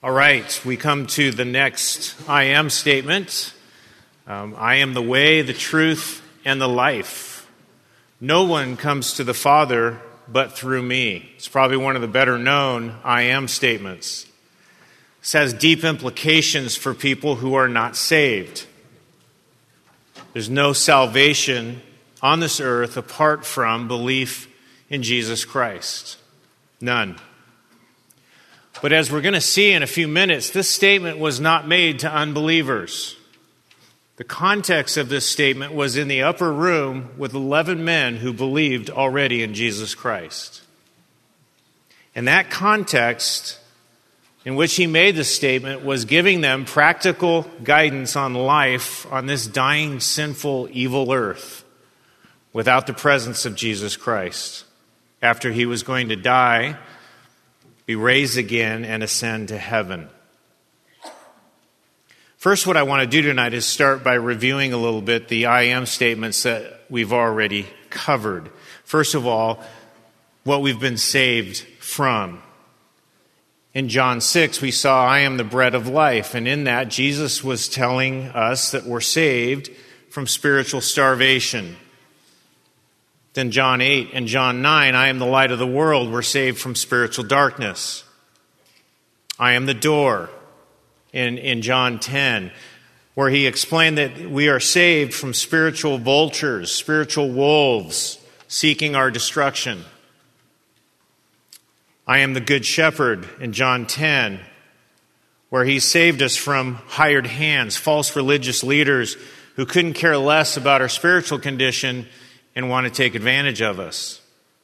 All right, we come to the next I am statement. I am the way, the truth, and the life. No one comes to the Father but through me. It's probably one of the better known I am statements. This has deep implications for people who are not saved. There's no salvation on this earth apart from belief in Jesus Christ. None. But as we're going to see in a few minutes, this statement was not made to unbelievers. The context of this statement was in the upper room with 11 men who believed already in Jesus Christ. And that context in which he made the statement was giving them practical guidance on life on this dying, sinful, evil earth without the presence of Jesus Christ, after he was going to die, be raised again, and ascend to heaven. First, what I want to do tonight is start by reviewing a little bit the I am statements that we've already covered. First of all, what we've been saved from. In John 6, we saw, I am the bread of life. And in that, Jesus was telling us that we're saved from spiritual starvation. Then John 8 and John 9, I am the light of the world. We're saved from spiritual darkness. I am the door in John 10, where he explained that we are saved from spiritual vultures, spiritual wolves seeking our destruction. I am the good shepherd in John 10, where he saved us from hired hands, false religious leaders who couldn't care less about our spiritual condition and want to take advantage of us.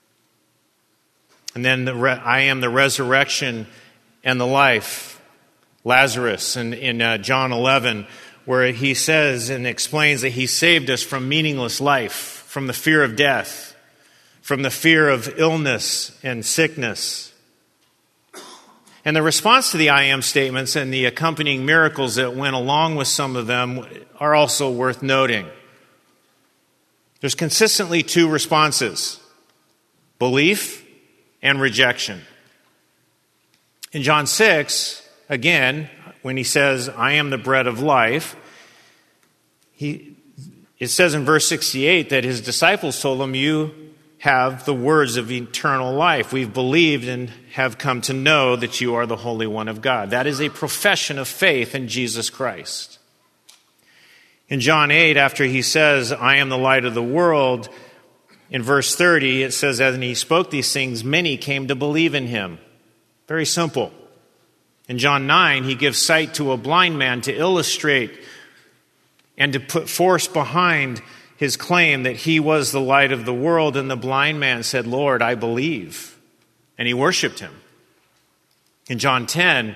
And then I am the resurrection and the life. Lazarus in John 11, where he says and explains that he saved us from meaningless life, from the fear of death, from the fear of illness and sickness. And the response to the I am statements and the accompanying miracles that went along with some of them are also worth noting. There's consistently two responses: belief and rejection. In John 6, again, when he says, I am the bread of life, it says in verse 68 that his disciples told him, you have the words of eternal life. We've believed and have come to know that you are the Holy One of God. That is a profession of faith in Jesus Christ. In John 8, after he says, I am the light of the world, in verse 30, it says, as he spoke these things, many came to believe in him. Very simple. In John 9, he gives sight to a blind man to illustrate and to put force behind his claim that he was the light of the world. And the blind man said, Lord, I believe. And he worshiped him. In John 10,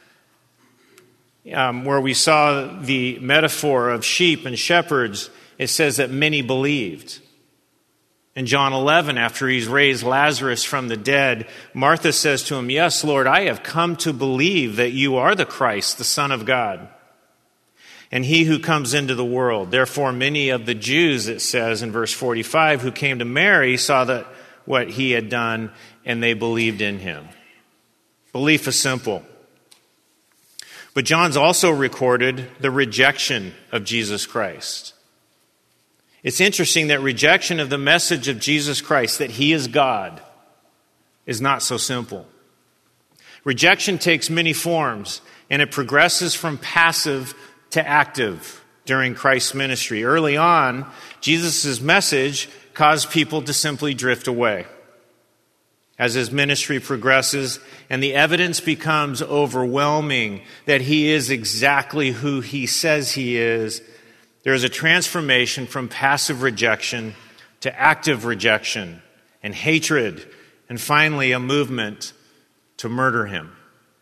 where we saw the metaphor of sheep and shepherds, it says that many believed. In John 11, after he's raised Lazarus from the dead, Martha says to him, yes, Lord, I have come to believe that you are the Christ, the Son of God, and he who comes into the world. Therefore, many of the Jews, it says in verse 45, who came to Mary saw that what he had done, and they believed in him. Belief is simple. But John's also recorded the rejection of Jesus Christ. It's interesting that rejection of the message of Jesus Christ, that he is God, is not so simple. Rejection takes many forms, and it progresses from passive to active during Christ's ministry. Early on, Jesus' message caused people to simply drift away. As his ministry progresses and the evidence becomes overwhelming that he is exactly who he says he is, there is a transformation from passive rejection to active rejection and hatred, and finally a movement to murder him.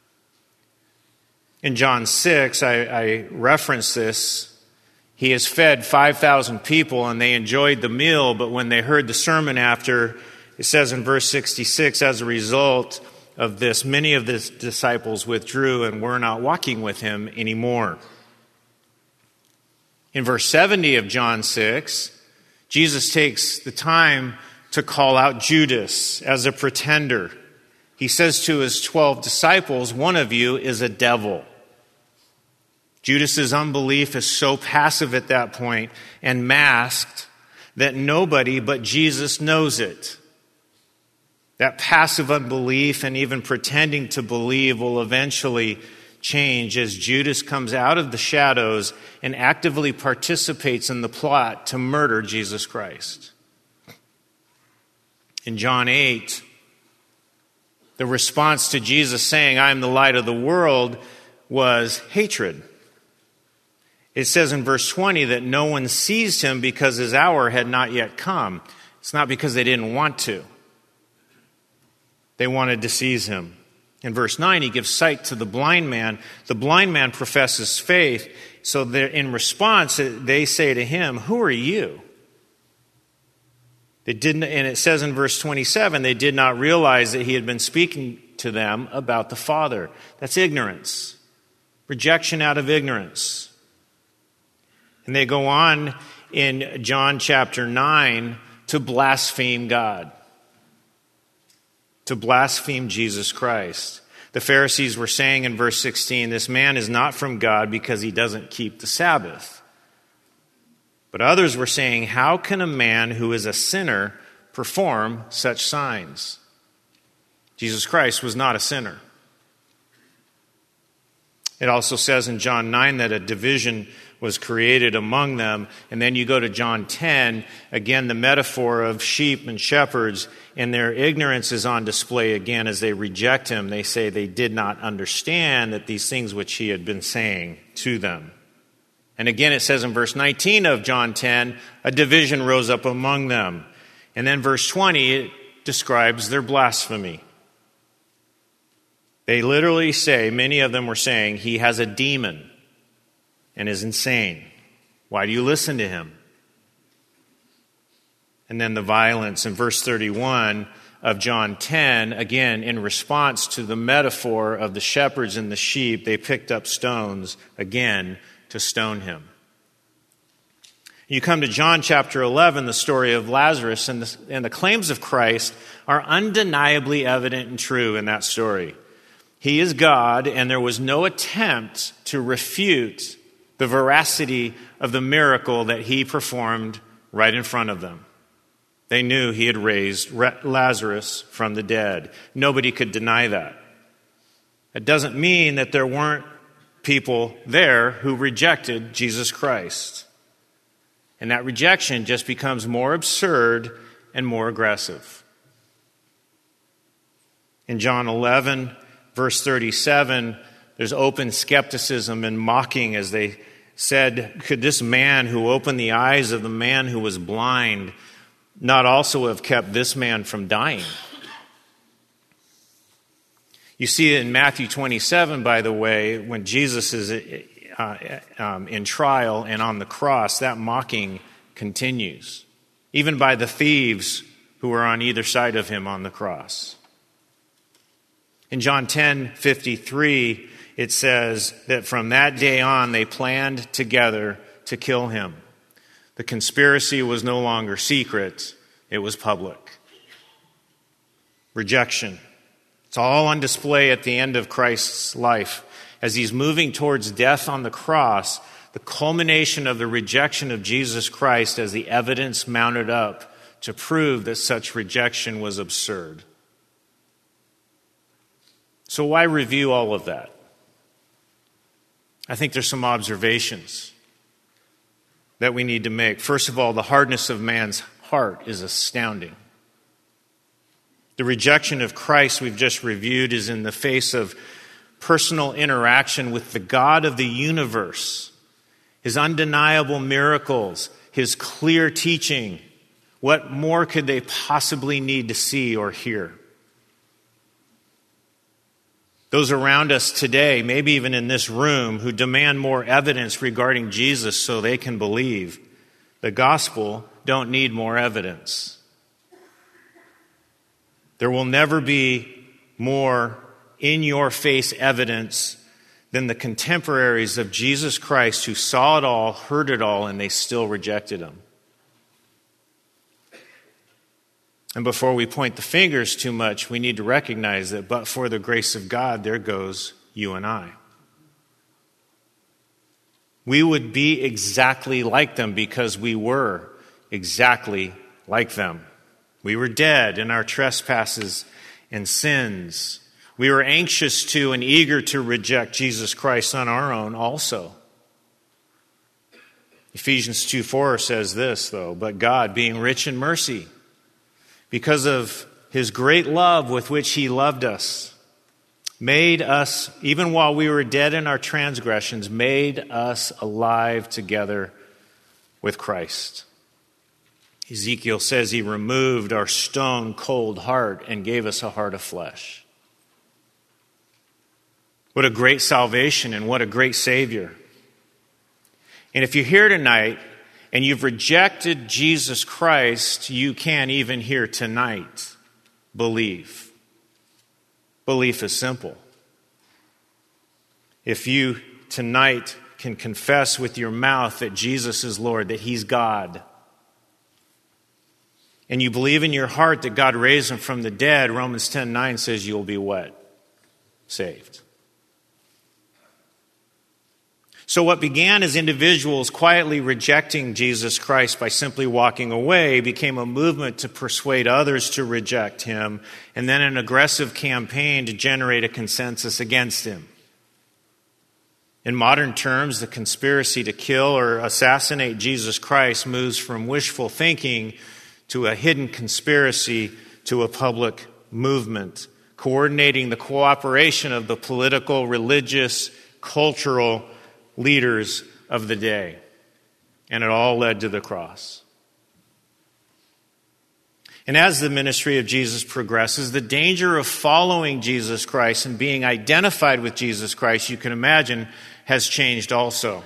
In John 6, I reference this. He has fed 5,000 people and they enjoyed the meal, but when they heard the sermon after, it says in verse 66, as a result of this, many of the disciples withdrew and were not walking with him anymore. In verse 70 of John 6, Jesus takes the time to call out Judas as a pretender. He he says to his 12 disciples, one of you is a devil. Judas's unbelief is so passive at that point and masked that nobody but Jesus knows it. That passive unbelief and even pretending to believe will eventually change as Judas comes out of the shadows and actively participates in the plot to murder Jesus Christ. In John 8, the response to Jesus saying, "I am the light of the world," was hatred. It says in verse 20 that no one seized him because his hour had not yet come. It's not because they didn't want to. They wanted to seize him. In verse 9, he gives sight to the blind man. The blind man professes faith. So in response, they say to him, "Who are you?" They didn't, and it says in verse 27, they did not realize that he had been speaking to them about the Father. That's ignorance. Rejection out of ignorance. And they go on in John chapter 9 to blaspheme God, to blaspheme Jesus Christ. The Pharisees were saying in verse 16, this man is not from God because he doesn't keep the Sabbath. But others were saying, how can a man who is a sinner perform such signs? Jesus Christ was not a sinner. It also says in John 9 that a division was created among them. And then you go to John 10, again, the metaphor of sheep and shepherds, and their ignorance is on display again as they reject him. They say they did not understand that these things which he had been saying to them. And again, it says in verse 19 of John 10, a division rose up among them. And then verse 20, it describes their blasphemy. They literally say, many of them were saying, he has a demon and is insane. Why do you listen to him? And then the violence in verse 31 of John 10, again, in response to the metaphor of the shepherds and the sheep, they picked up stones again to stone him. You come to John chapter 11, the story of Lazarus, and the claims of Christ are undeniably evident and true in that story. He is God, and there was no attempt to refute the veracity of the miracle that he performed right in front of them. They knew he had raised Lazarus from the dead. Nobody could deny that. It doesn't mean that there weren't people there who rejected Jesus Christ. And that rejection just becomes more absurd and more aggressive. In John 11, verse 37, there's open skepticism and mocking as they said, could this man who opened the eyes of the man who was blind not also have kept this man from dying? You see it in Matthew 27, by the way, when Jesus is in trial and on the cross, that mocking continues, even by the thieves who are on either side of him on the cross. In John 10:53, it says that from that day on, they planned together to kill him. The conspiracy was no longer secret, it was public. Rejection. It's all on display at the end of Christ's life. As he's moving towards death on the cross, the culmination of the rejection of Jesus Christ as the evidence mounted up to prove that such rejection was absurd. So why review all of that? I think there's some observations that we need to make. First of all, the hardness of man's heart is astounding. The rejection of Christ we've just reviewed is in the face of personal interaction with the God of the universe, his undeniable miracles, his clear teaching. What more could they possibly need to see or hear? Those around us today, maybe even in this room, who demand more evidence regarding Jesus so they can believe the gospel, don't need more evidence. There will never be more in-your-face evidence than the contemporaries of Jesus Christ who saw it all, heard it all, and they still rejected him. And before we point the fingers too much, we need to recognize that but for the grace of God, there goes you and I. We would be exactly like them because we were exactly like them. We were dead in our trespasses and sins. We were anxious to and eager to reject Jesus Christ on our own also. Ephesians 2:4 says this, though, but God, being rich in mercy, because of his great love with which he loved us, made us, even while we were dead in our transgressions, made us alive together with Christ. Ezekiel says he removed our stone cold heart and gave us a heart of flesh. What a great salvation and what a great Savior. And if you're here tonight and you've rejected Jesus Christ, you can even here tonight believe. Belief is simple. If you tonight can confess with your mouth that Jesus is Lord, that he's God, and you believe in your heart that God raised him from the dead, Romans 10:9 says you'll be what? Saved. So what began as individuals quietly rejecting Jesus Christ by simply walking away became a movement to persuade others to reject him, and then an aggressive campaign to generate a consensus against him. In modern terms, the conspiracy to kill or assassinate Jesus Christ moves from wishful thinking to a hidden conspiracy to a public movement, coordinating the cooperation of the political, religious, cultural leaders of the day. And it all led to the cross. And as the ministry of Jesus progresses, the danger of following Jesus Christ and being identified with Jesus Christ, you can imagine, has changed also.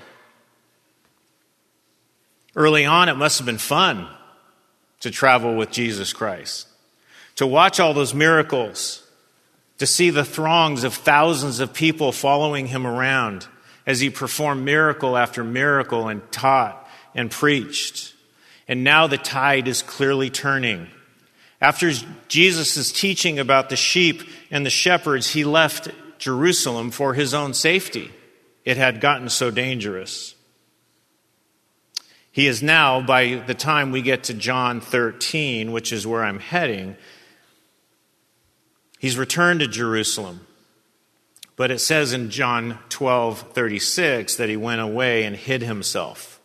Early on, it must have been fun to travel with Jesus Christ, to watch all those miracles, to see the throngs of thousands of people following him around as he performed miracle after miracle and taught and preached. And now the tide is clearly turning. After Jesus' teaching about the sheep and the shepherds, he left Jerusalem for his own safety. It had gotten so dangerous. He is now, by the time we get to John 13, which is where I'm heading, he's returned to Jerusalem. But it says in John 12:36 that he went away and hid himself.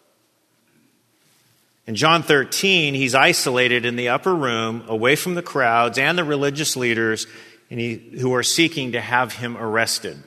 In John 13, he's isolated in the upper room, away from the crowds and the religious leaders who are seeking to have him arrested.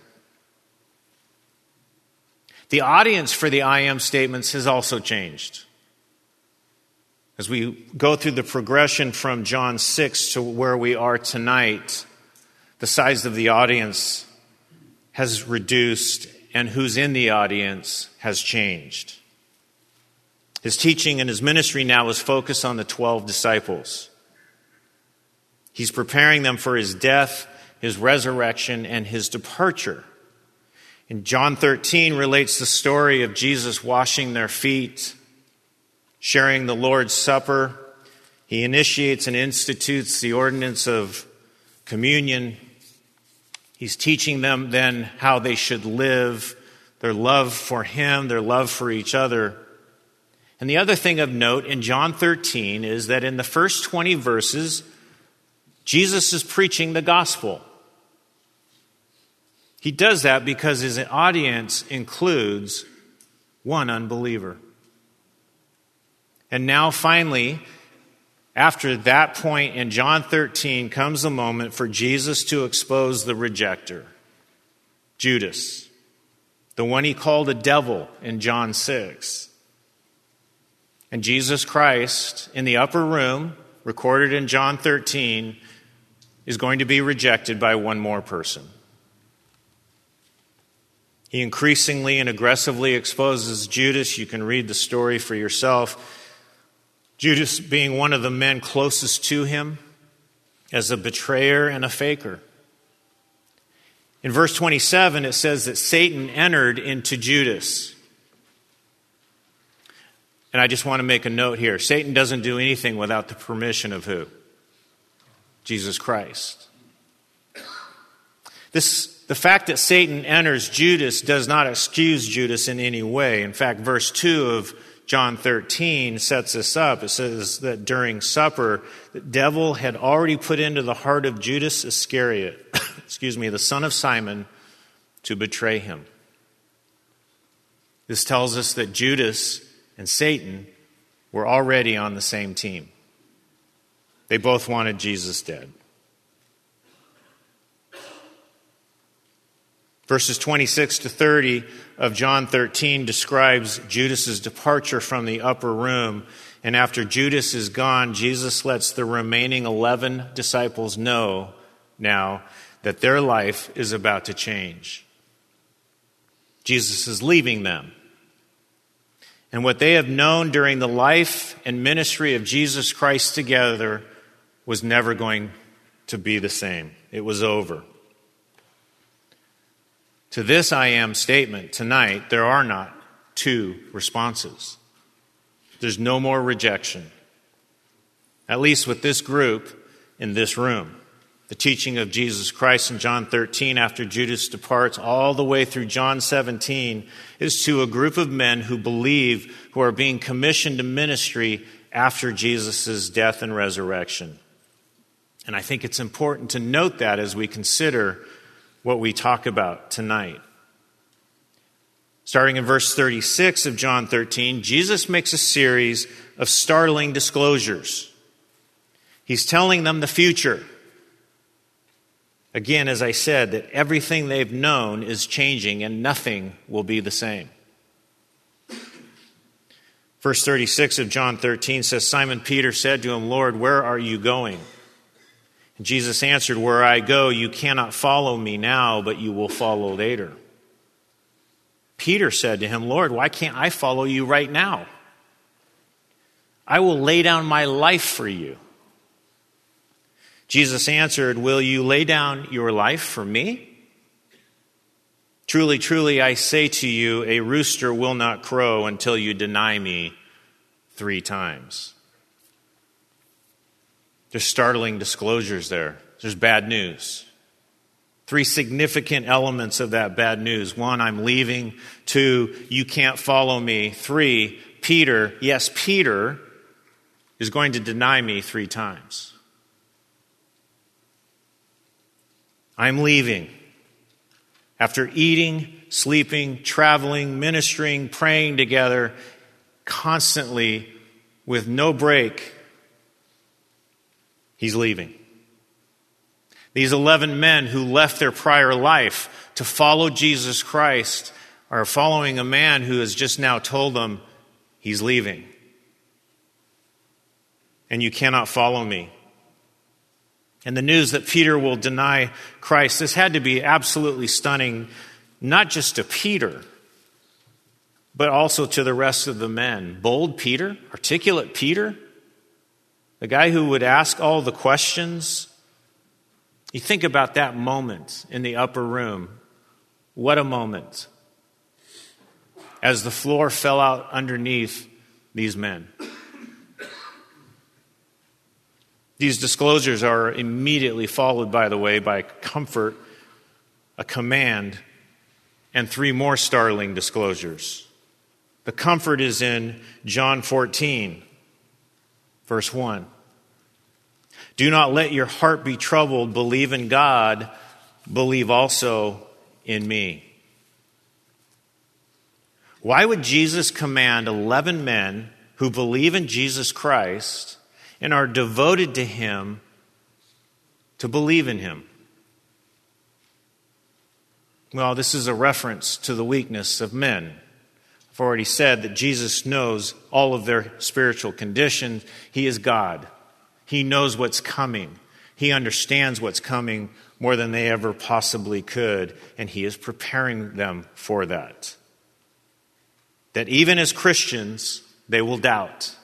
The audience for the I am statements has also changed. As we go through the progression from John 6 to where we are tonight, the size of the audience has reduced, and who's in the audience has changed. His teaching and his ministry now is focused on the 12 disciples. He's preparing them for his death, his resurrection, and his departure. And John 13 relates the story of Jesus washing their feet, sharing the Lord's Supper. He initiates and institutes the ordinance of communion. He's teaching them then how they should live, their love for him, their love for each other. And the other thing of note in John 13 is that in the first 20 verses, Jesus is preaching the gospel. He does that because his audience includes one unbeliever. And now finally, after that point in John 13 comes the moment for Jesus to expose the rejecter, Judas, the one he called a devil in John 6. And Jesus Christ, in the upper room, recorded in John 13, is going to be rejected by one more person. He increasingly and aggressively exposes Judas. You can read the story for yourself. Judas being one of the men closest to him as a betrayer and a faker. In verse 27, it says that Satan entered into Judas. And I just want to make a note here. Satan doesn't do anything without the permission of who? Jesus Christ. The fact that Satan enters Judas does not excuse Judas in any way. In fact, verse 2 of John 13 sets this up. It says that during supper, the devil had already put into the heart of Judas Iscariot, the son of Simon, to betray him. This tells us that Judas and Satan were already on the same team. They both wanted Jesus dead. Verses 26 to 30 of John 13 describes Judas's departure from the upper room. And after Judas is gone, Jesus lets the remaining 11 disciples know now that their life is about to change. Jesus is leaving them. And what they have known during the life and ministry of Jesus Christ together was never going to be the same. It was over. To this I am statement tonight, there are not two responses. There's no more rejection. At least with this group in this room. The teaching of Jesus Christ in John 13 after Judas departs all the way through John 17 is to a group of men who believe, who are being commissioned to ministry after Jesus' death and resurrection. And I think it's important to note that as we consider what we talk about tonight. Starting in verse 36 of John 13, Jesus makes a series of startling disclosures. He's telling them the future. Again, as I said, that everything they've known is changing and nothing will be the same. Verse 36 of John 13 says, Simon Peter said to him, Lord, where are you going? And Jesus answered, where I go, you cannot follow me now, but you will follow later. Peter said to him, Lord, why can't I follow you right now? I will lay down my life for you. Jesus answered, will you lay down your life for me? Truly, truly, I say to you, a rooster will not crow until you deny me 3 times. There's startling disclosures there. There's bad news. 3 significant elements of that bad news. 1, I'm leaving. 2, you can't follow me. 3, Peter is going to deny me 3 times. I'm leaving. After eating, sleeping, traveling, ministering, praying together, constantly with no break, he's leaving. These 11 men who left their prior life to follow Jesus Christ are following a man who has just now told them he's leaving. And you cannot follow me. And the news that Peter will deny Christ, this had to be absolutely stunning, not just to Peter, but also to the rest of the men. Bold Peter, articulate Peter, the guy who would ask all the questions. You think about that moment in the upper room. What a moment. As the floor fell out underneath these men. These disclosures are immediately followed, by the way, by comfort, a command, and 3 more startling disclosures. The comfort is in John 14, verse 1. Do not let your heart be troubled. Believe in God. Believe also in me. Why would Jesus command 11 men who believe in Jesus Christ and are devoted to him to believe in him? Well, this is a reference to the weakness of men. I've already said that Jesus knows all of their spiritual condition. He is God. He knows what's coming. He understands what's coming more than they ever possibly could, and he is preparing them for that. That even as Christians, they will doubt.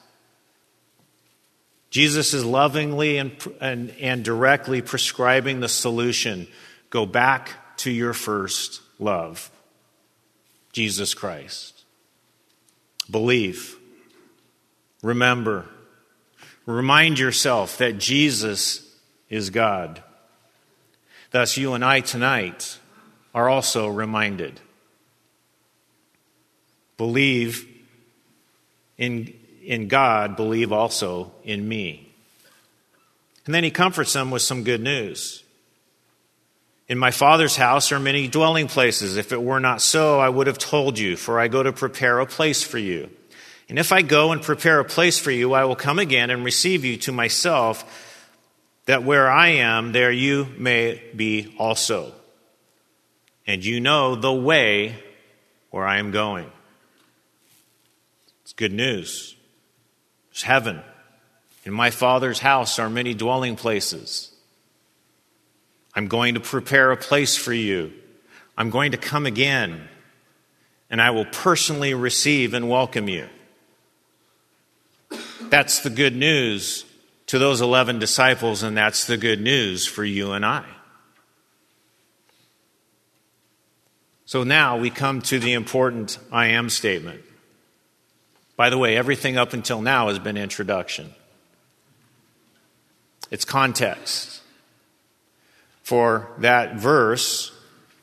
Jesus is lovingly and directly prescribing the solution. Go back to your first love, Jesus Christ. Believe. Remember. Remind yourself that Jesus is God. Thus, you and I tonight are also reminded. Believe in God, believe also in me. And then he comforts them with some good news. In my Father's house are many dwelling places. If it were not so, I would have told you, for I go to prepare a place for you. And if I go and prepare a place for you, I will come again and receive you to myself, that where I am, there you may be also. And you know the way where I am going. It's good news. There's heaven. In my Father's house are many dwelling places. I'm going to prepare a place for you. I'm going to come again, and I will personally receive and welcome you. That's the good news to those 11 disciples, and that's the good news for you and I. So now we come to the important I am statement. By the way, everything up until now has been introduction. It's context. For that verse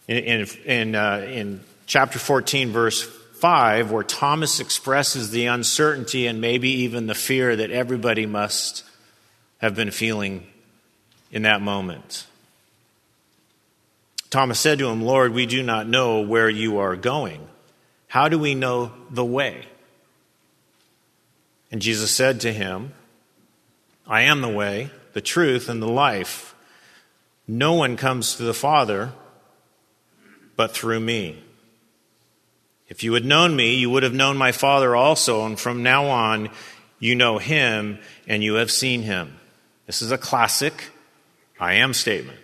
in chapter 14, verse 5, where Thomas expresses the uncertainty and maybe even the fear that everybody must have been feeling in that moment. Thomas said to him, Lord, we do not know where you are going. How do we know the way? And Jesus said to him, I am the way, the truth, and the life. No one comes to the Father but through me. If you had known me, you would have known my Father also, and from now on you know him and you have seen him. This is a classic I am statement.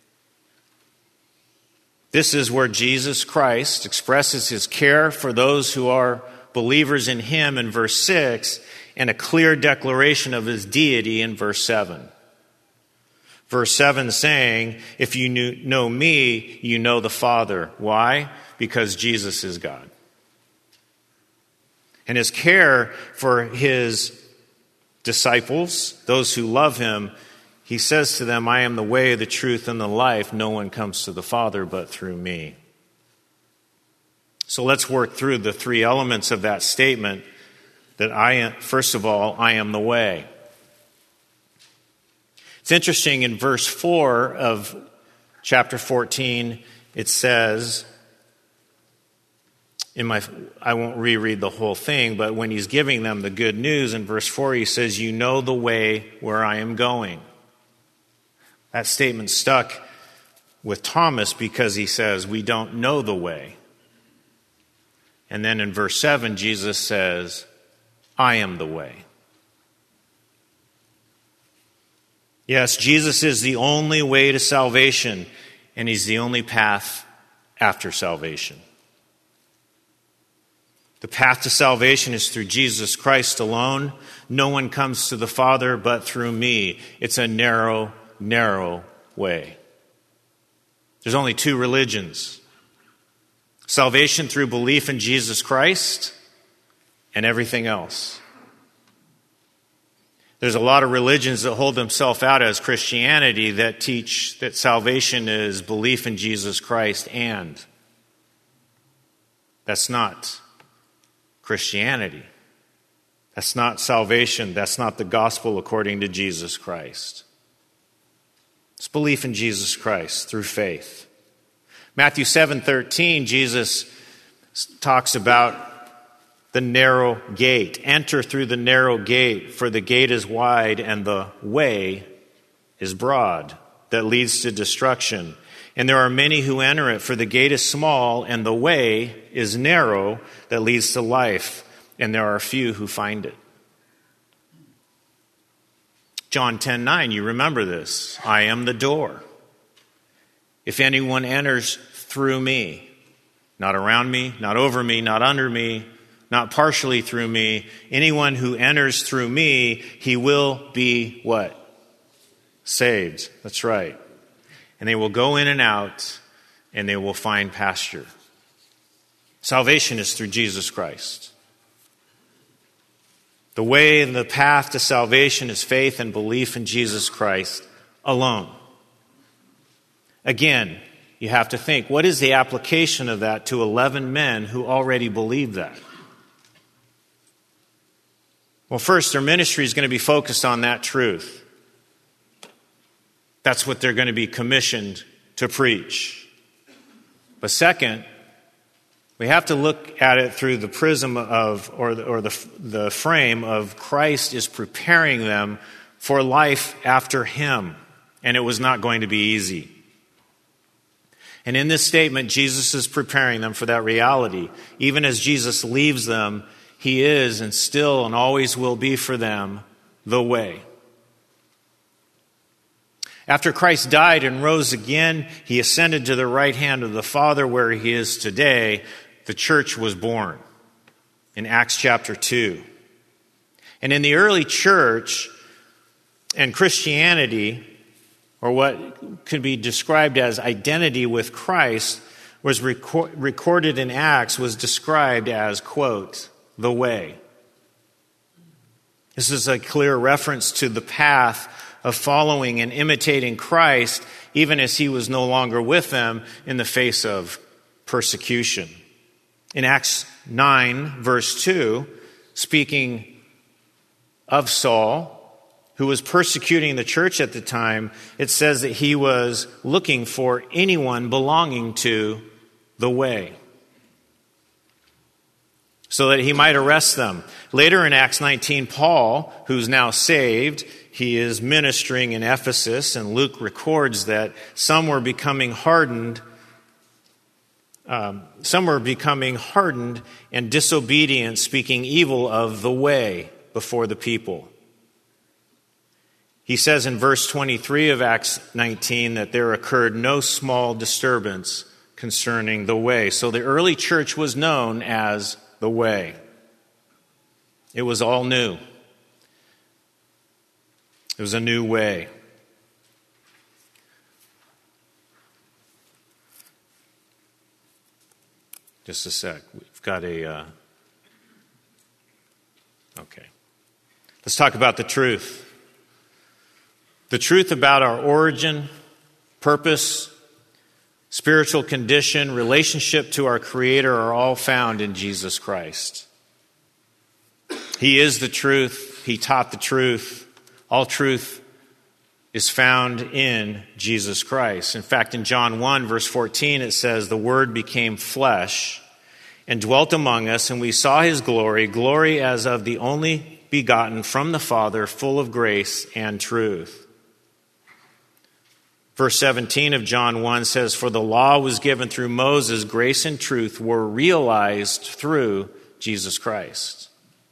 This is where Jesus Christ expresses his care for those who are believers in him in verse 6, and a clear declaration of his deity in verse 7. Verse 7 saying, if you know me, you know the Father. Why? Because Jesus is God. And his care for his disciples, those who love him, he says to them, I am the way, the truth, and the life. No one comes to the Father but through me. So let's work through the three elements of that statement that first of all, I am the way. It's interesting, in verse 4 of chapter 14, it says, I won't reread the whole thing, but when he's giving them the good news in verse 4, he says, you know the way where I am going. That statement stuck with Thomas because he says, we don't know the way. And then in verse 7, Jesus says, I am the way. Yes, Jesus is the only way to salvation, and he's the only path after salvation. The path to salvation is through Jesus Christ alone. No one comes to the Father but through me. It's a narrow, narrow way. There's only two religions. Salvation through belief in Jesus Christ and everything else. There's a lot of religions that hold themselves out as Christianity that teach that salvation is belief in Jesus Christ, and that's not Christianity. That's not salvation. That's not the gospel according to Jesus Christ. It's belief in Jesus Christ through faith. Matthew 7:13, Jesus talks about the narrow gate. Enter through the narrow gate, for the gate is wide and the way is broad that leads to destruction. And there are many who enter it, for the gate is small and the way is narrow that leads to life, and there are few who find it. John 10:9, you remember this. I am the door. If anyone enters through me, not around me, not over me, not under me, not partially through me, anyone who enters through me, he will be what? Saved. That's right. And they will go in and out, and they will find pasture. Salvation is through Jesus Christ. The way and the path to salvation is faith and belief in Jesus Christ alone. Again, you have to think, what is the application of that to 11 men who already believe that? Well, first, their ministry is going to be focused on that truth. That's what they're going to be commissioned to preach. But second, we have to look at it through the prism of, or the frame of Christ is preparing them for life after him. And it was not going to be easy. And in this statement, Jesus is preparing them for that reality. Even as Jesus leaves them, he is and still and always will be for them the way. After Christ died and rose again, he ascended to the right hand of the Father where he is today. The church was born in Acts chapter 2. And in the early church and Christianity, or what could be described as identity with Christ, was recorded in Acts, was described as, quote, the way. This is a clear reference to the path of following and imitating Christ, even as he was no longer with them in the face of persecution. In Acts 9, verse 2, speaking of Saul, who was persecuting the church at the time, it says that he was looking for anyone belonging to the way, so that he might arrest them. Later in Acts 19, Paul, who's now saved, he is ministering in Ephesus, and Luke records that some were becoming hardened and disobedient, speaking evil of the way before the people. He says in verse 23 of Acts 19 that there occurred no small disturbance concerning the way. So the early church was known as the way. It was all new. It was a new way. Just a sec. We've got a... Okay. Let's talk about the truth. The truth about our origin, purpose, spiritual condition, relationship to our Creator are all found in Jesus Christ. He is the truth. He taught the truth. All truth is found in Jesus Christ. In fact, in John 1, verse 14, it says, "The Word became flesh and dwelt among us, and we saw his glory, glory as of the only begotten from the Father, full of grace and truth." Verse 17 of John 1 says, "For the law was given through Moses, grace and truth were realized through Jesus Christ."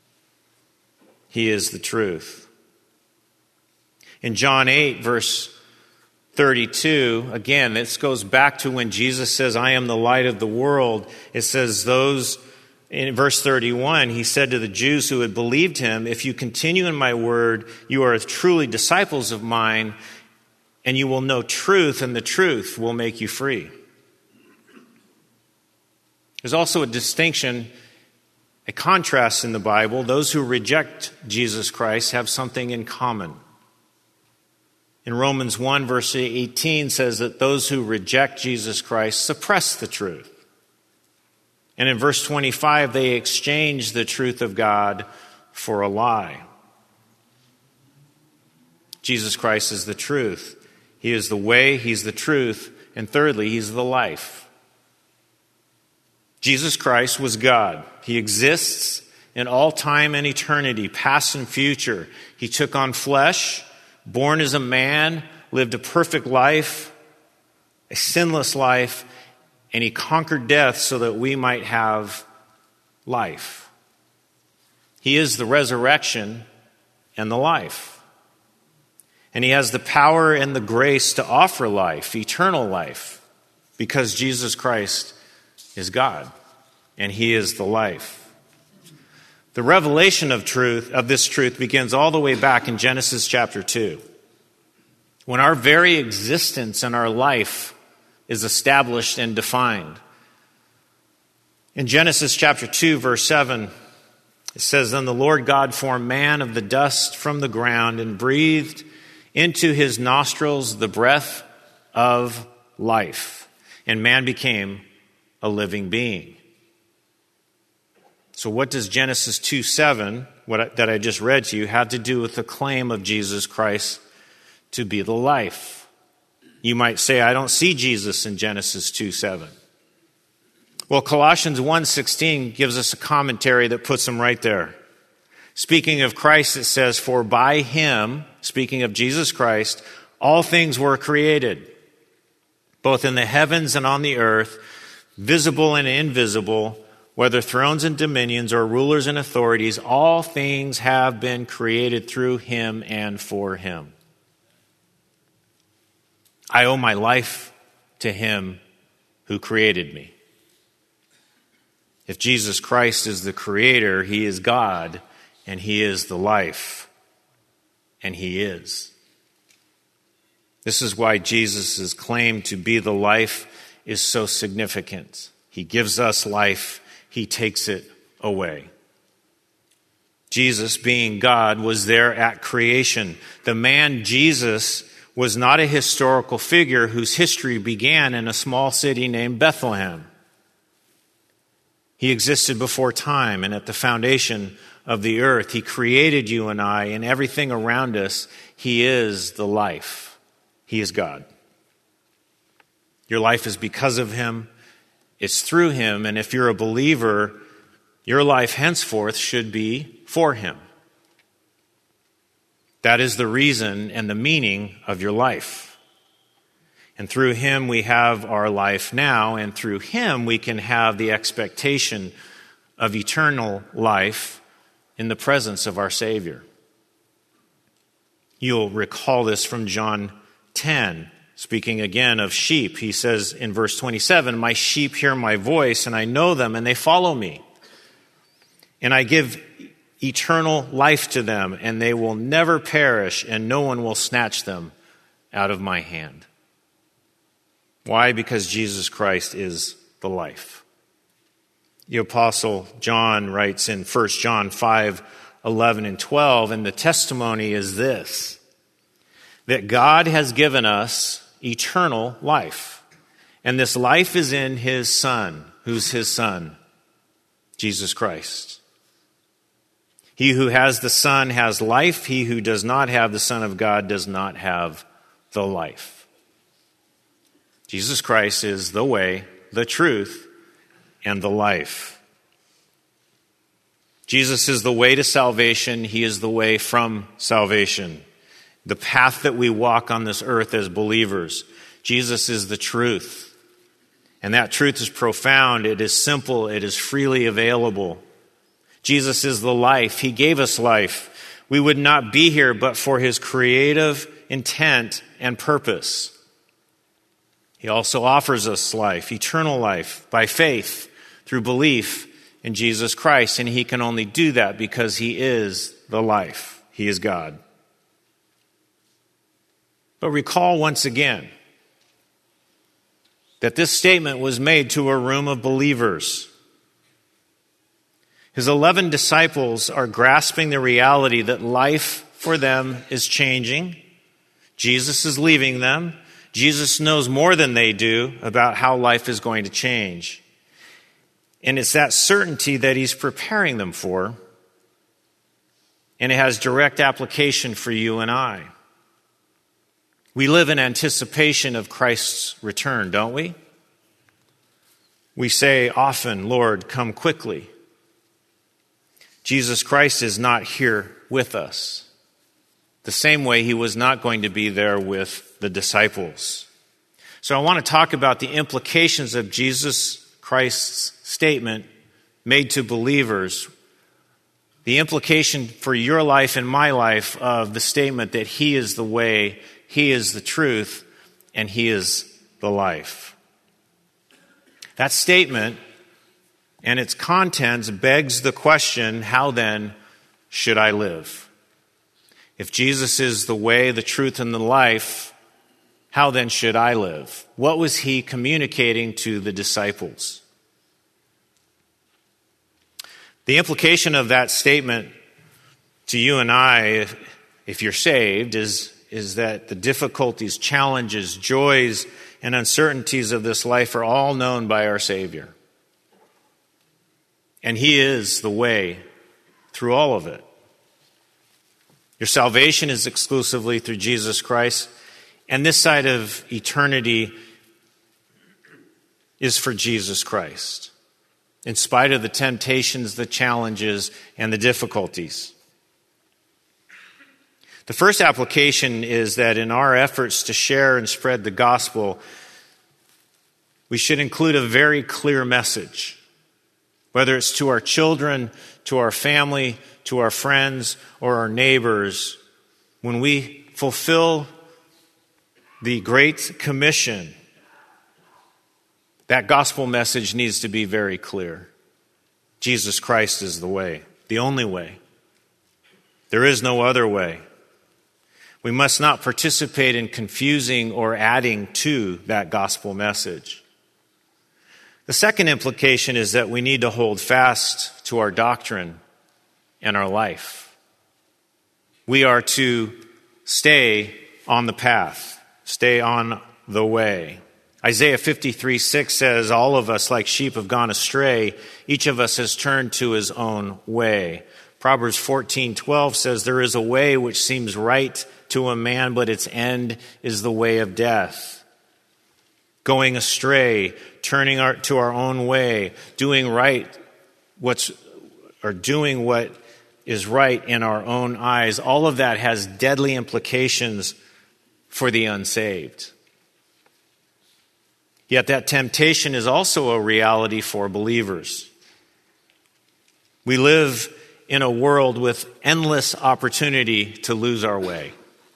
He is the truth. In John 8, verse 32, again, this goes back to when Jesus says, "I am the light of the world." It says in verse 31, he said to the Jews who had believed him, "If you continue in my word, you are truly disciples of mine, and you will know truth, and the truth will make you free." There's also a distinction, a contrast in the Bible. Those who reject Jesus Christ have something in common. In Romans 1, verse 18 says that those who reject Jesus Christ suppress the truth. And in verse 25, they exchange the truth of God for a lie. Jesus Christ is the truth. He is the way, he's the truth, and thirdly, he's the life. Jesus Christ was God. He exists in all time and eternity, past and future. He took on flesh, born as a man, lived a perfect life, a sinless life, and he conquered death so that we might have life. He is the resurrection and the life. And he has the power and the grace to offer life, eternal life, because Jesus Christ is God, and he is the life. The revelation of this truth begins all the way back in Genesis chapter 2, when our very existence and our life is established and defined. In Genesis chapter 2, verse 7, it says, "Then the Lord God formed man of the dust from the ground and breathed into his nostrils the breath of life, and man became a living being. So what does Genesis 2:7, that I just read to you, have to do with the claim of Jesus Christ to be the life? You might say, I don't see Jesus in Genesis 2:7. Well, Colossians 1:16 gives us a commentary that puts him right there. Speaking of Christ, it says, for by him, speaking of Jesus Christ, all things were created, both in the heavens and on the earth, visible and invisible, whether thrones and dominions or rulers and authorities, all things have been created through him and for him. I owe my life to him who created me. If Jesus Christ is the creator, he is God, and he is the life, and he is. This is why Jesus' claim to be the life is so significant. He gives us life, he takes it away. Jesus, being God, was there at creation. The man Jesus was not a historical figure whose history began in a small city named Bethlehem. He existed before time and at the foundation of the earth. He created you and I and everything around us. He is the life. He is God. Your life is because of him. It's through him. And if you're a believer, your life henceforth should be for him. That is the reason and the meaning of your life. And through him we have our life now, and through him we can have the expectation of eternal life in the presence of our Savior. You'll recall this from John 10, speaking again of sheep. He says in verse 27, my sheep hear my voice, and I know them, and they follow me. And I give eternal life to them, and they will never perish, and no one will snatch them out of my hand. Why? Because Jesus Christ is the life. The Apostle John writes in 1 John 5:11 and 12, and the testimony is this, that God has given us eternal life, and this life is in his Son. Who's his Son? Jesus Christ. He who has the Son has life. He who does not have the Son of God does not have the life. Jesus Christ is the way, the truth, and the life. Jesus is the way to salvation. He is the way from salvation. The path that we walk on this earth as believers. Jesus is the truth. And that truth is profound. It is simple. It is freely available. Jesus is the life. He gave us life. We would not be here but for his creative intent and purpose. He also offers us life, eternal life, by faith, through belief in Jesus Christ. And he can only do that because he is the life. He is God. But recall once again that this statement was made to a room of believers. His 11 disciples are grasping the reality that life for them is changing. Jesus is leaving them. Jesus knows more than they do about how life is going to change. And it's that certainty that he's preparing them for. And it has direct application for you and I. We live in anticipation of Christ's return, don't we? We say often, Lord, come quickly. Jesus Christ is not here with us. The same way he was not going to be there with the disciples. So I want to talk about the implications of Jesus Christ's statement made to believers. The implication for your life and my life of the statement that he is the way, he is the truth, and he is the life. That statement and its contents begs the question, how then should I live? If Jesus is the way, the truth, and the life, how then should I live? What was he communicating to the disciples? The implication of that statement to you and I, if you're saved, is is that the difficulties, challenges, joys, and uncertainties of this life are all known by our Savior. And He is the way through all of it. Your salvation is exclusively through Jesus Christ, and this side of eternity is for Jesus Christ, in spite of the temptations, the challenges, and the difficulties. The first application is that in our efforts to share and spread the gospel, we should include a very clear message, whether it's to our children, to our family, to our friends, or our neighbors. When we fulfill the Great Commission, that gospel message needs to be very clear. Jesus Christ is the way, the only way. There is no other way. We must not participate in confusing or adding to that gospel message. The second implication is that we need to hold fast to our doctrine and our life. We are to stay on the path, stay on the way. Isaiah 53:6 says, all of us like sheep have gone astray. Each of us has turned to his own way. Proverbs 14:12 says, there is a way which seems right to a man, but its end is the way of death. Going astray, turning to our own way, doing what is right in our own eyes, all of that has deadly implications for the unsaved. Yet that temptation is also a reality for believers. We live in a world with endless opportunity to lose our way.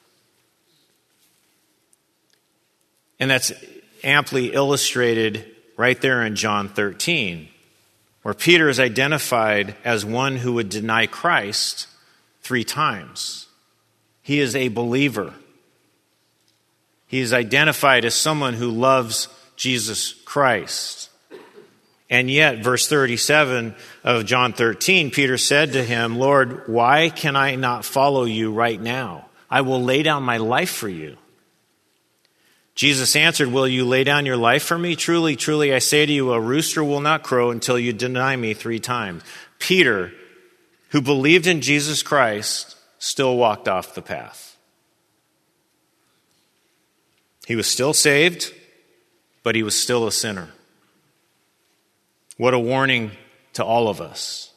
And that's amply illustrated right there in John 13, where Peter is identified as one who would deny Christ 3 times. He is a believer. He is identified as someone who loves Jesus Christ. And yet, verse 37 of John 13, Peter said to him, Lord, why can I not follow you right now? I will lay down my life for you. Jesus answered, will you lay down your life for me? Truly, truly, I say to you, a rooster will not crow until you deny me 3 times. Peter, who believed in Jesus Christ, still walked off the path. He was still saved, but he was still a sinner. What a warning to all of us.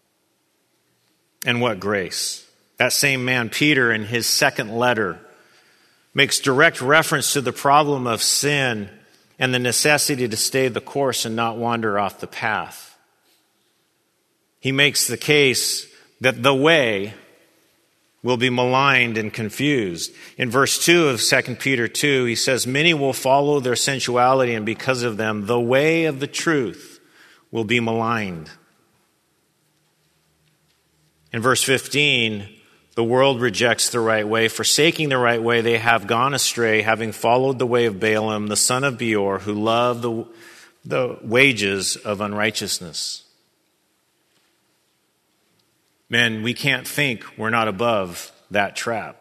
And what grace. That same man, Peter, in his second letter, makes direct reference to the problem of sin and the necessity to stay the course and not wander off the path. He makes the case that the way will be maligned and confused. In verse 2 of 2 Peter 2, he says, many will follow their sensuality, and because of them, the way of the truth will be maligned. In verse 15, the world rejects the right way. Forsaking the right way, they have gone astray, having followed the way of Balaam, the son of Beor, who loved the wages of unrighteousness. Men, we can't think we're not above that trap.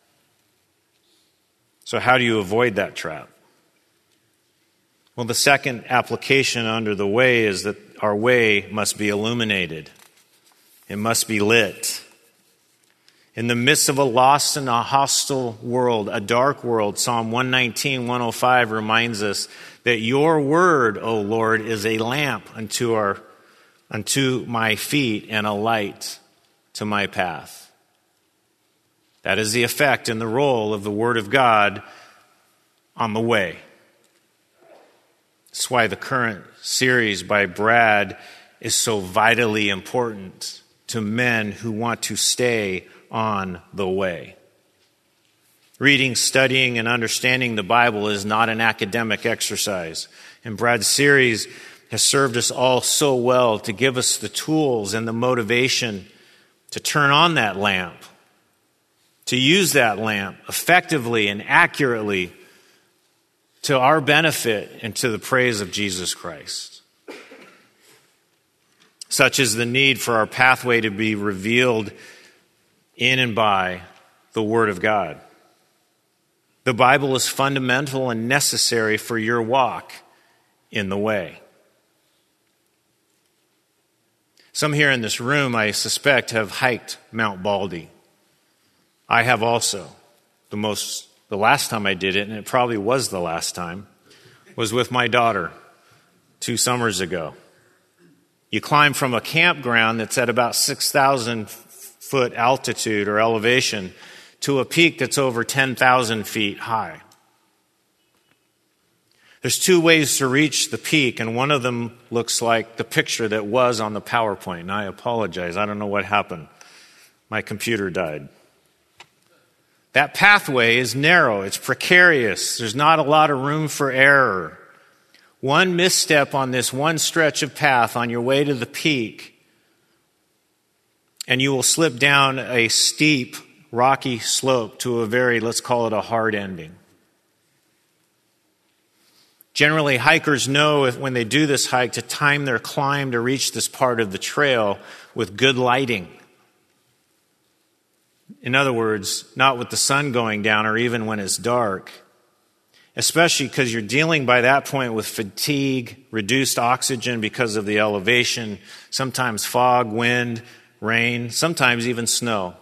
So how do you avoid that trap? Well, the second application under the way is that our way must be illuminated. It must be lit. In the midst of a lost and a hostile world, a dark world, Psalm 119, 105 reminds us that your word, O Lord, is a lamp unto my feet and a light to my path. That is the effect and the role of the Word of God on the way. That's why the current series by Brad is so vitally important to men who want to stay on the way. Reading, studying, and understanding the Bible is not an academic exercise. And Brad's series has served us all so well to give us the tools and the motivation to turn on that lamp, to use that lamp effectively and accurately to our benefit and to the praise of Jesus Christ. Such is the need for our pathway to be revealed in and by the Word of God. The Bible is fundamental and necessary for your walk in the way. Some here in this room, I suspect, have hiked Mount Baldy. I have also. The last time I did it, and it probably was the last time, was with my daughter 2 summers ago. You climb from a campground that's at about 6,000 foot altitude or elevation to a peak that's over 10,000 feet high. There's 2 ways to reach the peak, and one of them looks like the picture that was on the PowerPoint. And I apologize. I don't know what happened. My computer died. That pathway is narrow. It's precarious. There's not a lot of room for error. One misstep on this one stretch of path on your way to the peak, and you will slip down a steep, rocky slope to a very, let's call it a hard ending. Generally, hikers know when they do this hike to time their climb to reach this part of the trail with good lighting. In other words, not with the sun going down or even when it's dark, especially because you're dealing by that point with fatigue, reduced oxygen because of the elevation, sometimes fog, wind, rain, sometimes even snow.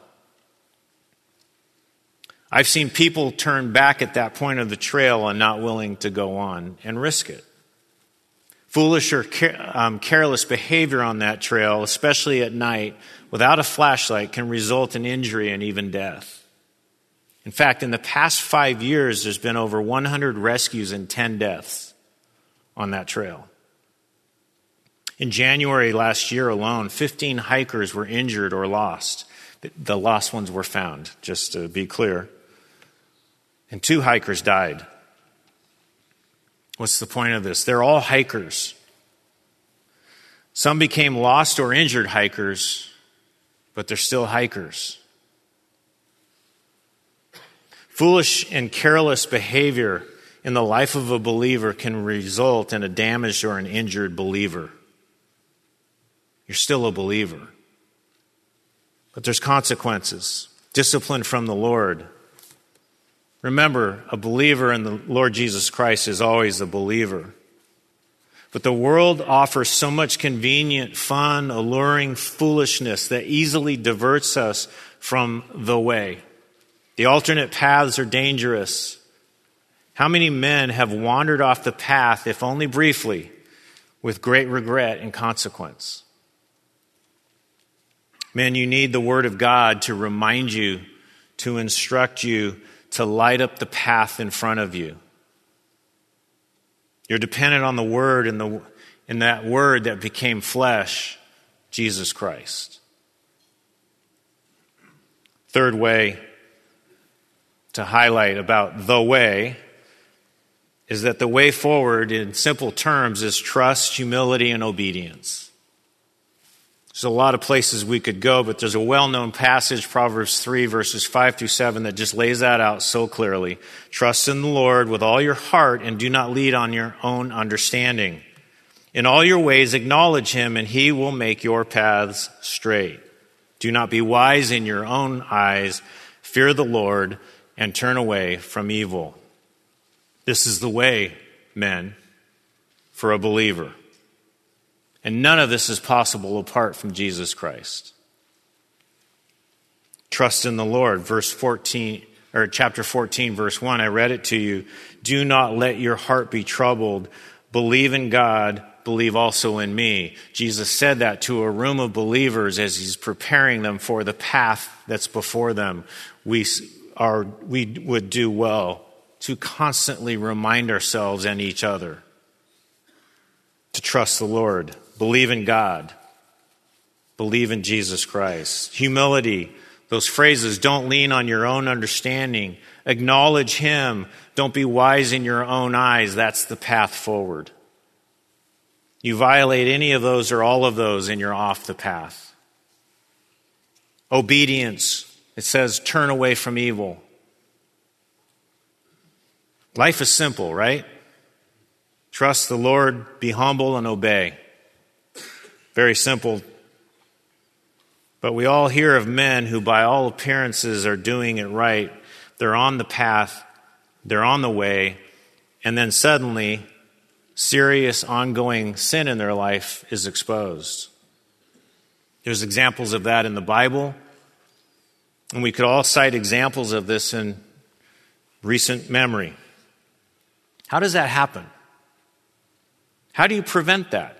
I've seen people turn back at that point of the trail and not willing to go on and risk it. Foolish or careless behavior on that trail, especially at night, without a flashlight, can result in injury and even death. In fact, in the past 5 years, there's been over 100 rescues and 10 deaths on that trail. In January last year alone, 15 hikers were injured or lost. The lost ones were found, just to be clear. And 2 hikers died. What's the point of this? They're all hikers. Some became lost or injured hikers, but they're still hikers. Foolish and careless behavior in the life of a believer can result in a damaged or an injured believer. You're still a believer. But there's consequences. Discipline from the Lord. Remember, a believer in the Lord Jesus Christ is always a believer. But the world offers so much convenient, fun, alluring foolishness that easily diverts us from the way. The alternate paths are dangerous. How many men have wandered off the path, if only briefly, with great regret and consequence? Men, you need the Word of God to remind you, to instruct you, to light up the path in front of you. You're dependent on the Word and that Word that became flesh, Jesus Christ. Third way to highlight about the way is that the way forward, in simple terms, is trust, humility, and obedience. There's a lot of places we could go, but there's a well-known passage, Proverbs 3, verses 5 through 7, that just lays that out so clearly. Trust in the Lord with all your heart and do not lean on your own understanding. In all your ways acknowledge Him, and He will make your paths straight. Do not be wise in your own eyes. Fear the Lord and turn away from evil. This is the way, men, for a believer. And none of this is possible apart from Jesus Christ. Trust in the Lord, chapter 14, verse 1. I read it to you. Do not let your heart be troubled. Believe in God, believe also in me. Jesus said that to a room of believers as He's preparing them for the path that's before them. We would do well to constantly remind ourselves and each other to trust the Lord. Believe in God. Believe in Jesus Christ. Humility. Those phrases, don't lean on your own understanding. Acknowledge Him. Don't be wise in your own eyes. That's the path forward. You violate any of those or all of those and you're off the path. Obedience. It says turn away from evil. Life is simple, right? Trust the Lord, be humble, and obey. Very simple. But we all hear of men who by all appearances are doing it right. They're on the path, they're on the way, and then suddenly serious ongoing sin in their life is exposed. There's examples of that in the Bible, and we could all cite examples of this in recent memory. How does that happen? How do you prevent that?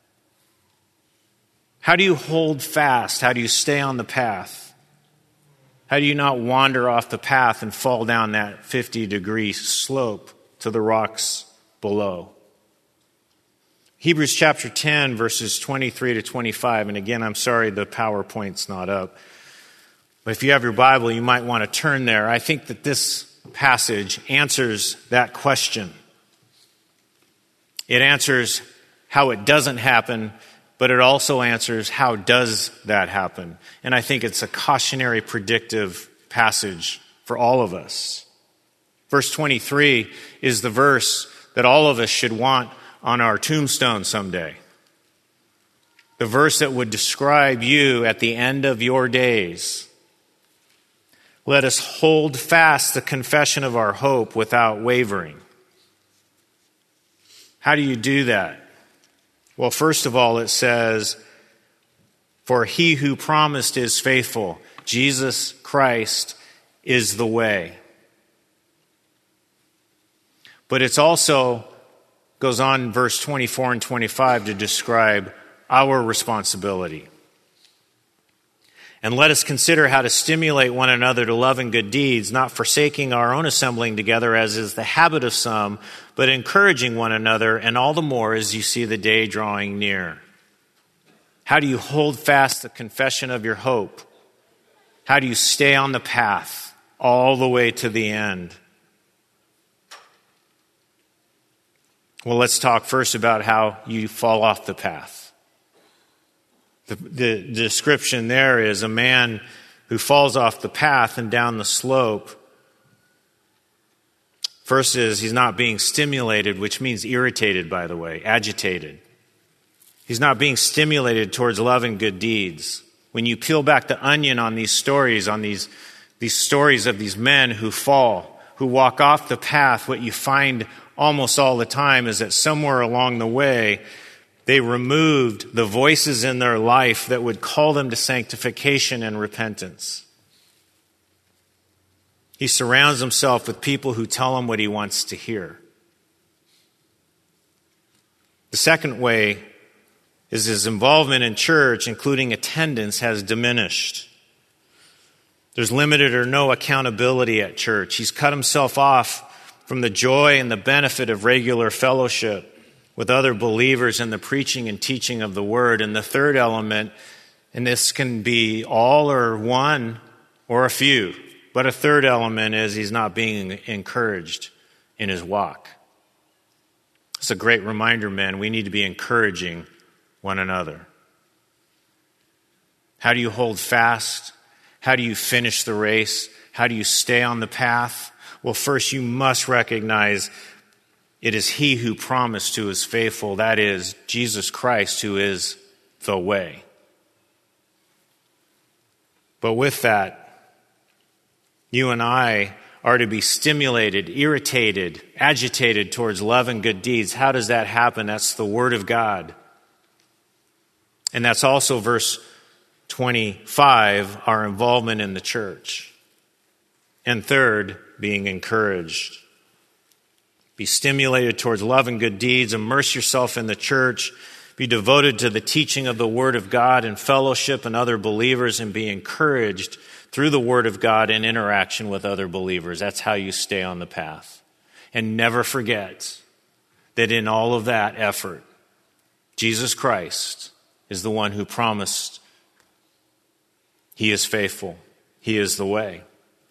How do you hold fast? How do you stay on the path? How do you not wander off the path and fall down that 50-degree slope to the rocks below? Hebrews chapter 10, verses 23 to 25. And again, I'm sorry the PowerPoint's not up. But if you have your Bible, you might want to turn there. I think that this passage answers that question. It answers how it doesn't happen, but it also answers how does that happen. And I think it's a cautionary, predictive passage for all of us. Verse 23 is the verse that all of us should want on our tombstone someday. The verse that would describe you at the end of your days. Let us hold fast the confession of our hope without wavering. How do you do that? Well, first of all, it says, for he who promised is faithful. Jesus Christ is the way. But it's also goes on in verse 24 and 25 to describe our responsibility. And let us consider how to stimulate one another to love and good deeds, not forsaking our own assembling together as is the habit of some, but encouraging one another, and all the more as you see the day drawing near. How do you hold fast the confession of your hope? How do you stay on the path all the way to the end? Well, let's talk first about how you fall off the path. The description there is a man who falls off the path and down the slope. First is he's not being stimulated, which means irritated, by the way, agitated. He's not being stimulated towards love and good deeds. When you peel back the onion on these stories, these stories of these men who fall, who walk off the path, what you find almost all the time is that somewhere along the way, they removed the voices in their life that would call them to sanctification and repentance. He surrounds himself with people who tell him what he wants to hear. The second way is his involvement in church, including attendance, has diminished. There's limited or no accountability at church. He's cut himself off from the joy and the benefit of regular fellowship with other believers in the preaching and teaching of the word. And the third element, and this can be all or one or a few, but a third element is he's not being encouraged in his walk. It's a great reminder, men. We need to be encouraging one another. How do you hold fast? How do you finish the race? How do you stay on the path? Well, first you must recognize it is he who promised who is faithful. That is Jesus Christ, who is the way. But with that, you and I are to be stimulated, irritated, agitated towards love and good deeds. How does that happen? That's the Word of God. And that's also verse 25, our involvement in the church. And third, being encouraged. Be stimulated towards love and good deeds. Immerse yourself in the church. Be devoted to the teaching of the Word of God and fellowship and other believers, and be encouraged through the Word of God and interaction with other believers. That's how you stay on the path. And never forget that in all of that effort, Jesus Christ is the one who promised he is faithful. He is the way.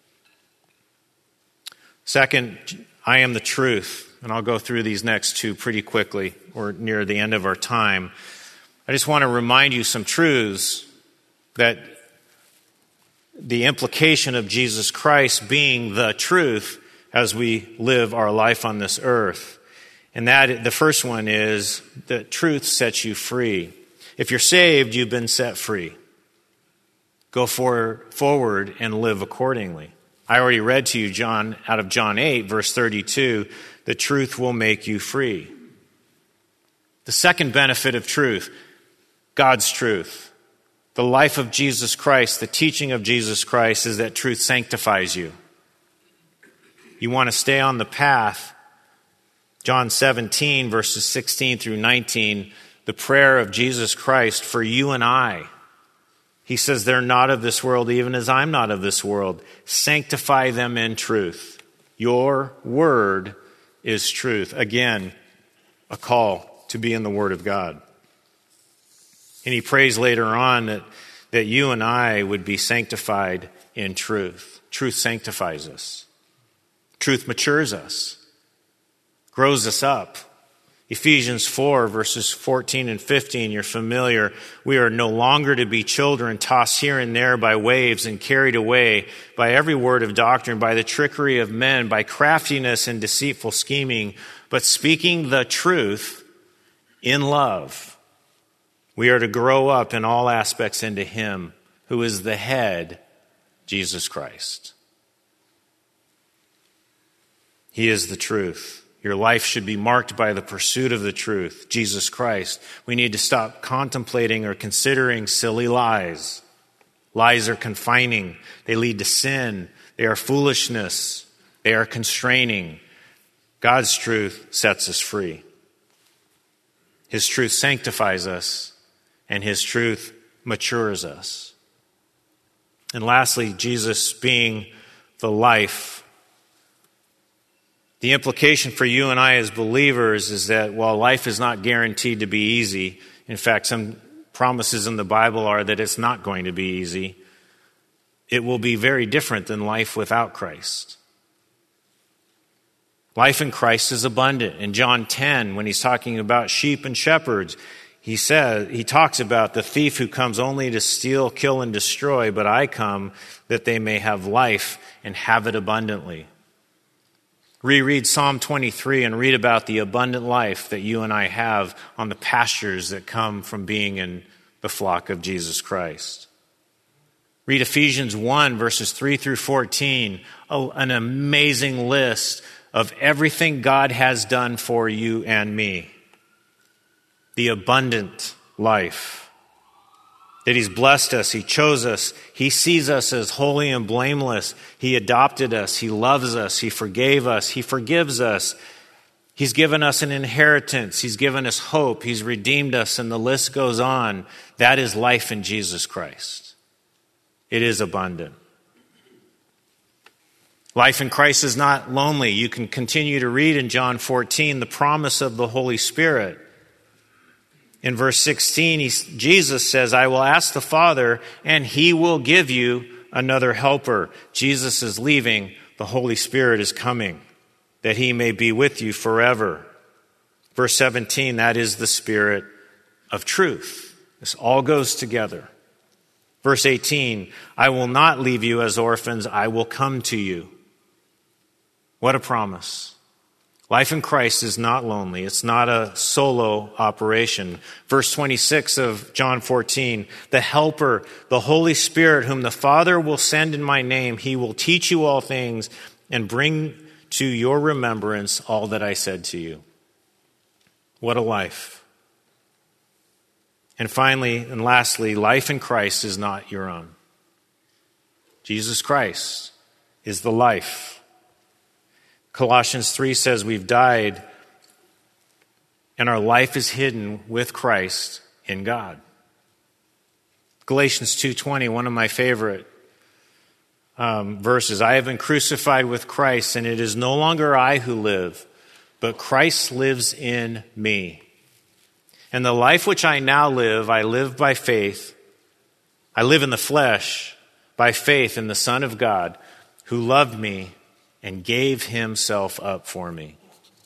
Second, I am the truth. And I'll go through these next two pretty quickly. We're near the end of our time. I just want to remind you some truths that the implication of Jesus Christ being the truth as we live our life on this earth. And that the first one is that truth sets you free. If you're saved, you've been set free. Go forward and live accordingly. I already read to you out of John 8, verse 32, the truth will make you free. The second benefit of truth, God's truth. The life of Jesus Christ, the teaching of Jesus Christ is that truth sanctifies you. You want to stay on the path. John 17, verses 16 through 19, the prayer of Jesus Christ for you and I. He says, they're not of this world, even as I'm not of this world. Sanctify them in truth. Your word is truth. Again, a call to be in the Word of God. And he prays later on that you and I would be sanctified in truth. Truth sanctifies us. Truth matures us, grows us up. Ephesians 4, verses 14 and 15, you're familiar. We are no longer to be children tossed here and there by waves and carried away by every word of doctrine, by the trickery of men, by craftiness and deceitful scheming, but speaking the truth in love. We are to grow up in all aspects into Him who is the head, Jesus Christ. He is the truth. Your life should be marked by the pursuit of the truth, Jesus Christ. We need to stop contemplating or considering silly lies. Lies are confining. They lead to sin. They are foolishness. They are constraining. God's truth sets us free. His truth sanctifies us, and His truth matures us. And lastly, Jesus being the life. The implication for you and I as believers is that while life is not guaranteed to be easy, in fact, some promises in the Bible are that it's not going to be easy, it will be very different than life without Christ. Life in Christ is abundant. In John 10, when he's talking about sheep and shepherds, he talks about the thief who comes only to steal, kill, and destroy, but I come that they may have life and have it abundantly. Reread Psalm 23 and read about the abundant life that you and I have on the pastures that come from being in the flock of Jesus Christ. Read Ephesians 1, verses 3 through 14, an amazing list of everything God has done for you and me. The abundant life. That He's blessed us, He chose us, He sees us as holy and blameless. He adopted us, He loves us, He forgave us, He forgives us. He's given us an inheritance, He's given us hope, He's redeemed us, and the list goes on. That is life in Jesus Christ. It is abundant. Life in Christ is not lonely. You can continue to read in John 14 the promise of the Holy Spirit. In verse 16, Jesus says, I will ask the Father, and He will give you another helper. Jesus is leaving. The Holy Spirit is coming, that He may be with you forever. Verse 17, that is the Spirit of truth. This all goes together. Verse 18, I will not leave you as orphans. I will come to you. What a promise. Life in Christ is not lonely. It's not a solo operation. Verse 26 of John 14, the Helper, the Holy Spirit, whom the Father will send in my name, He will teach you all things and bring to your remembrance all that I said to you. What a life. And finally and lastly, life in Christ is not your own. Jesus Christ is the life. Colossians 3 says we've died and our life is hidden with Christ in God. Galatians 2:20, one of my favorite verses. I have been crucified with Christ, and it is no longer I who live, but Christ lives in me. And the life which I now live, I live by faith. I live in the flesh by faith in the Son of God, who loved me and gave Himself up for me.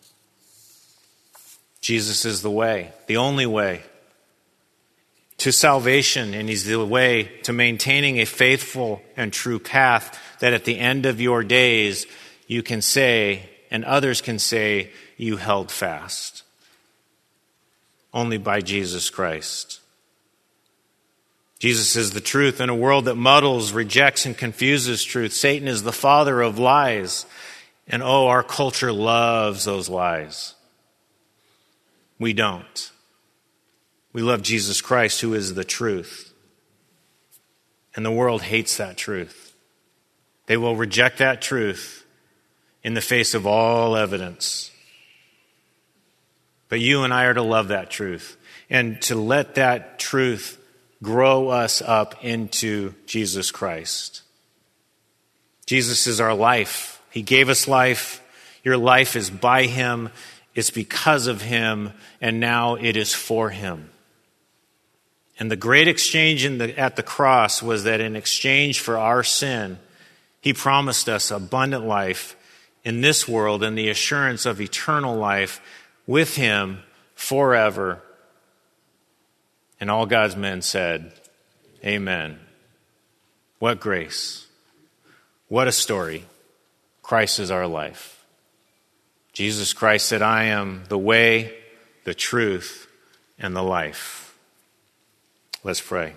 Jesus is the way, the only way to salvation, and He's the way to maintaining a faithful and true path that at the end of your days you can say, and others can say, you held fast. Only by Jesus Christ. Jesus is the truth in a world that muddles, rejects, and confuses truth. Satan is the father of lies. And oh, our culture loves those lies. We don't. We love Jesus Christ, who is the truth. And the world hates that truth. They will reject that truth in the face of all evidence. But you and I are to love that truth and to let that truth grow us up into Jesus Christ. Jesus is our life. He gave us life. Your life is by him. It's because of him. And now it is for him. And the great exchange at the cross was that in exchange for our sin, he promised us abundant life in this world and the assurance of eternal life with him forever. And all God's men said, amen. What grace. What a story. Christ is our life. Jesus Christ said, I am the way, the truth, and the life. Let's pray.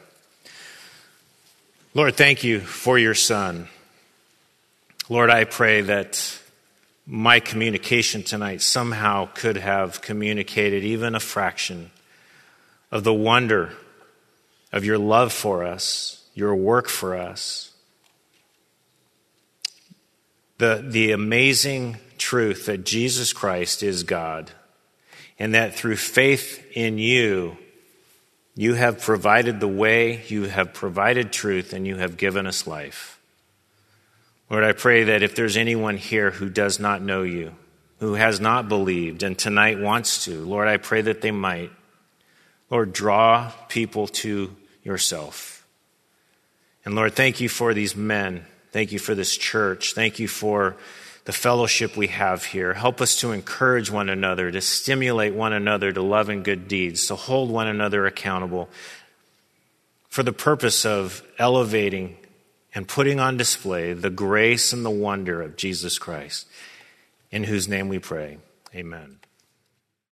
Lord, thank you for your Son. Lord, I pray that my communication tonight somehow could have communicated even a fraction of the wonder of your love for us, your work for us, the amazing truth that Jesus Christ is God, and that through faith in you, you have provided the way, you have provided truth, and you have given us life. Lord, I pray that if there's anyone here who does not know you, who has not believed, and tonight wants to, Lord, I pray that they might. Lord, draw people to yourself. And Lord, thank you for these men. Thank you for this church. Thank you for the fellowship we have here. Help us to encourage one another, to stimulate one another to love and good deeds, to hold one another accountable for the purpose of elevating and putting on display the grace and the wonder of Jesus Christ, in whose name we pray. Amen.